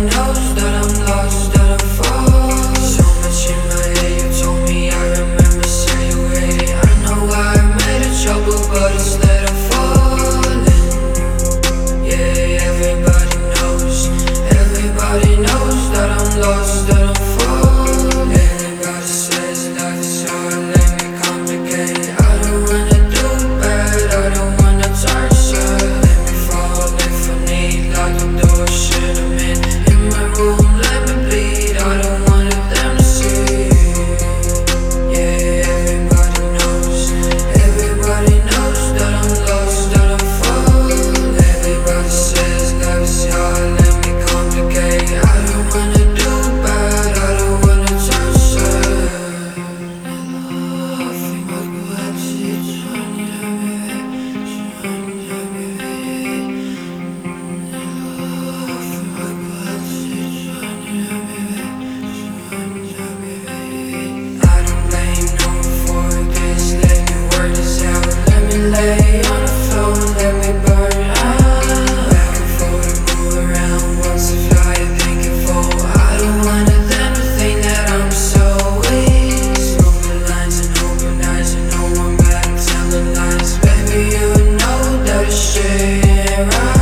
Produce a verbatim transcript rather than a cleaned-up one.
knows that I'm lost, that I'm falling. So much in my head, you told me, I remember saying you hate it. I know I made a trouble, but it's that I'm falling. Yeah, everybody knows, everybody knows that I'm lost, that I'm falling. Everybody says life is hard, let me complicate. I don't wanna do bad, I don't wanna turn sad. Let me fall if I need, lock the door, shut them in. In my room, let me bleed, I don't want them to see. Yeah, everybody knows, everybody knows that I'm lost, that I'm falling. Everybody says life is hard, let me complicate. I don't wanna do bad, I don't wanna turn sad. I don't blame no one for this, let me work this out. Let me lay on the floor, let me burn out. Back and forth, move around, once I fly, I think it fall. I don't want them to think that I'm so weak. Open lines and open eyes, and no one bad, I'm telling lies. Baby, you know that this shit ain't right.